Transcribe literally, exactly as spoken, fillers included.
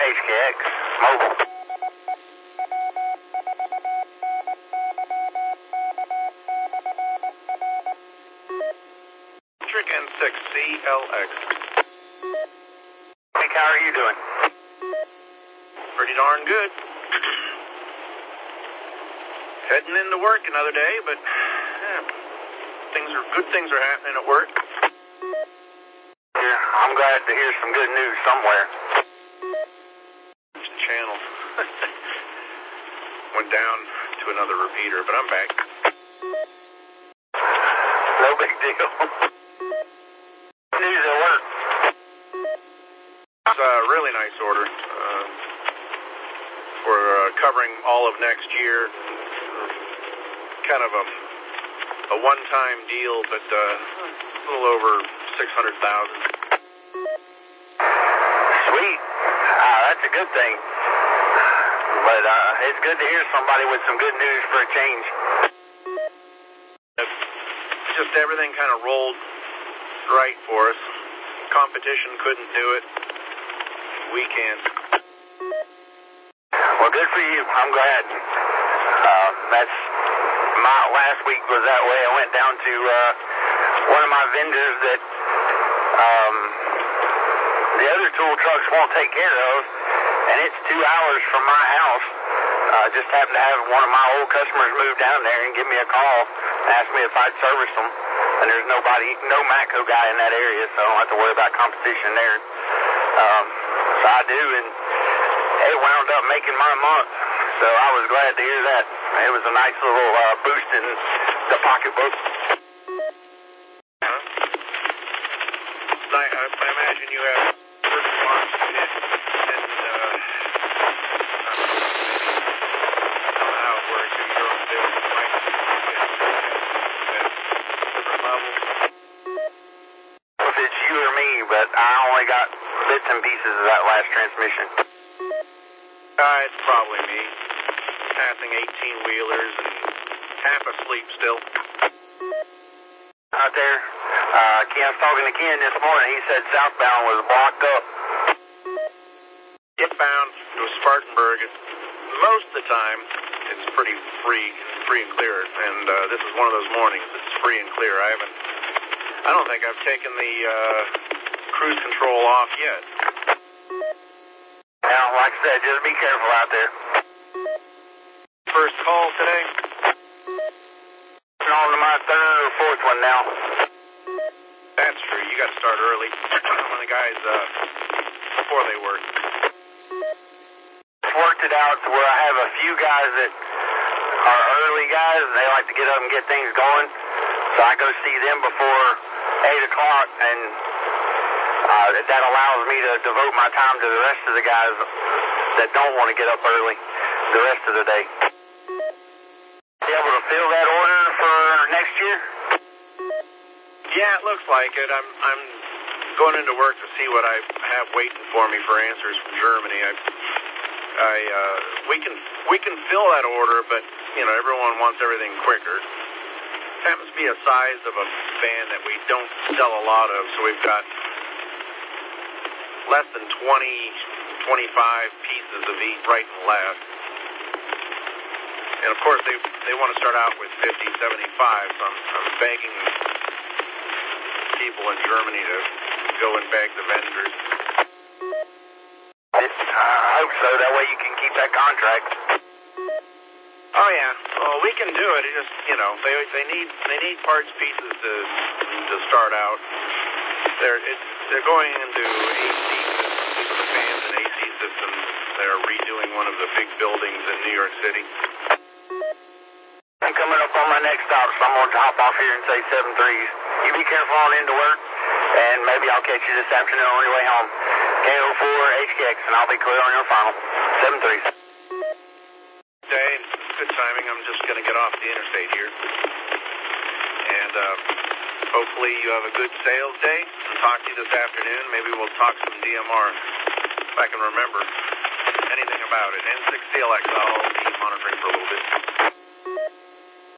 H K X, mobile. Trick N six C L X. Nick, how are you doing? Pretty darn good. Heading into work another day, but yeah, things are good. Things are happening at work. Yeah, I'm glad to hear some good news somewhere. Channel went down to another repeater, but I'm back. No big deal. News at work. It's a really nice order. Uh, we're uh, covering all of next year. Kind of a, a one-time deal, but uh, a little over six hundred thousand dollars. Sweet. Uh, that's a good thing. But uh, it's good to hear somebody with some good news for a change. Just everything kind of rolled right for us. Competition couldn't do it. We can. Well, good for you. I'm glad. Uh, that's my last week was that way. I went down to uh, one of my vendors that um, the other tool trucks won't take care of, and it's two hours from my house. Uh, just happened to have one of my old customers move down there and give me a call and ask me if I'd service them. And there's nobody, no Matco guy in that area, so I don't have to worry about competition there. Um, so I do, and it wound up making my month. So I was glad to hear that. It was a nice little uh, boost in the pocketbook. Huh? I, I, I imagine you have work lots and, and uh, how it works in your own business. Might be different levels. If it's you or me, but I only got bits and pieces of that last transmission. Uh, it's probably me. Passing eighteen-wheelers and half asleep still. Out there, uh, Ken was talking to Ken this morning. He said southbound was blocked up. Inbound to Spartanburg, most of the time, it's pretty free, free and clear. And uh, this is one of those mornings. It's free and clear. I haven't. I don't think I've taken the uh, cruise control off yet. Now, like I said, just be careful out there. First call today? On to my third or fourth one now. That's true. You got to start early. When the guys, uh, before they work. Worked it out to where I have a few guys that are early guys, and they like to get up and get things going. So I go see them before eight o'clock, and uh, that allows me to devote my time to the rest of the guys that don't want to get up early the rest of the day. Be able to fill that order for next year? Yeah, it looks like it. I'm I'm going into work to see what I have waiting for me for answers from Germany. I I uh, we can we can fill that order, but you know everyone wants everything quicker. It happens to be a size of a van that we don't sell a lot of, so we've got less than twenty, twenty-five pieces of each right and left. And of course, they they want to start out with fifty, seventy-five, so I'm, I'm begging people in Germany to go and beg the vendors. I hope so. That way you can keep that contract. Oh yeah, well we can do it. It just you know they they need they need parts pieces to to start out. They're it's they're going into A C systems, the fans and A C systems. They're redoing one of the big buildings in New York City. I'm coming up on my next stop, so I'm going to hop off here and say seven threes. You be careful on into work, and maybe I'll catch you this afternoon on your way home. K O four H K X, and I'll be clear on your final. seven threes. Day, good timing. I'm just going to get off the interstate here. And uh, hopefully you have a good sales day. I'll talk to you this afternoon. Maybe we'll talk some D M R if I can remember anything about it. N six C L X, I'll be monitoring for a little bit.